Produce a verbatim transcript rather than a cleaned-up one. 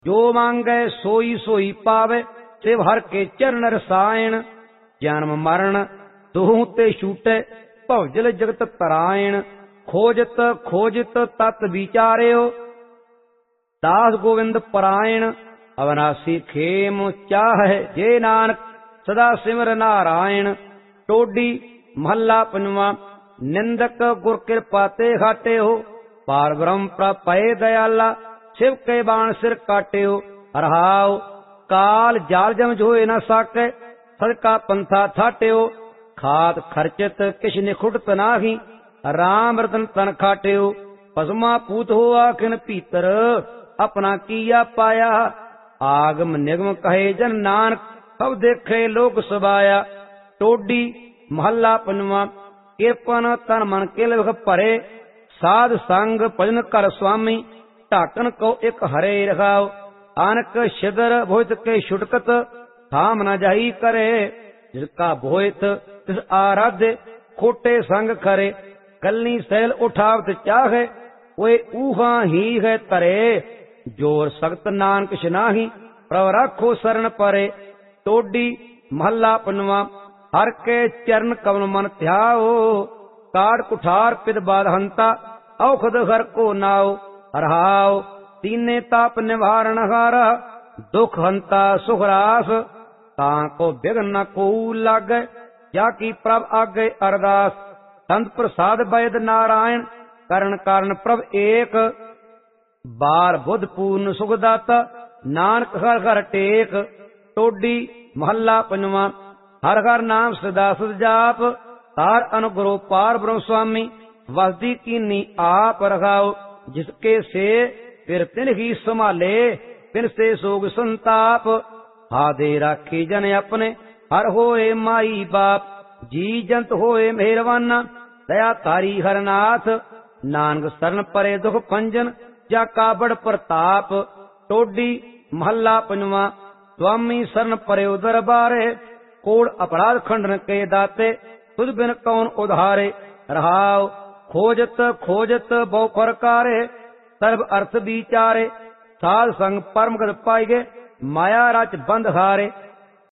जो मांगै सोई सोई पावे, शिव हर के चरण रसायन। जन्म मरण दुहु ते छूटे, भवजल जगत तरायण। खोजत खोजत तत विचार्यो, दास गोविंद परायण। अविनाशी खेम चाहे जे नानक, सदा सिमर नारायण। टोडी महला पंजवा। निंदक गुर कृपा ते घाटे हो, पार ब्रह्म प्रपय दयाला, शिव के बाण सिर काटे हो। रहाओ काल जाल जम जोए न साके, सदका पंथा थाटे हो। खात खर्चित किश निखुटत नाही, राम रतन तन खाटे हो। पसमा पूत हो आखिन भीतर, अपना किया पाया। आगम निगम कहे जन नानक, सब देखे लोक सबाया। टोडी महला पंजवा। किरपन तन मन किल विख भरे, साध संग भजन कर स्वामी। ढाकन को एक हरे रखाओ, आनक छिदर भोहित के छुटकत। थाम न जाई करे, जिसका भोहित तिस आराध्य। खोटे संग खरे, कलनी सैल उठावत चाहे। वे ऊहा ही है तरे, जोर सख्त नानक नाही। प्रभ राखो शरण परे। टोडी महला पंजवा। हर के चरण कमल मन ध्याओ, काट कुठार पिद बाध हंता। औखद हर को नाओ, रहाओ तीने ताप निवारण हारा। दुख हंता सुखरास, ताको विघ्न न को लागे। जाकी प्रभ आगे अरदास, संत प्रसाद वैद नारायण। करण कारण प्रभ एक, बार बुध पूर्ण सुखदाता। नानक हर हर टेक। टोडी महला पंजवा। हर हर नाम सदा सद जाप, तार अनुग्रह पार ब्रह्म स्वामी। वसदी कीनी आप रखाओ, जिसके से फिर तिन ही संभाले। तिन से सोग संताप, हादे राखी जन अपने। हर होए माई बाप, जी जंत होए मेहरवाना। दया तारी हरनाथ, नानक शरण परे दुख पंजन। जा काबड़ प्रताप। टोडी महला पंजवा। स्वामी शरण परे दरबारे, कोड़ अपराध खंडन के दाते। तुझ बिन कौन उधारे, रहाओ खोजत खोजत बहु प्रकारे। सर्व अर्थ विचारे, साध संग परम गत पाइगे। माया रच बंध हारे।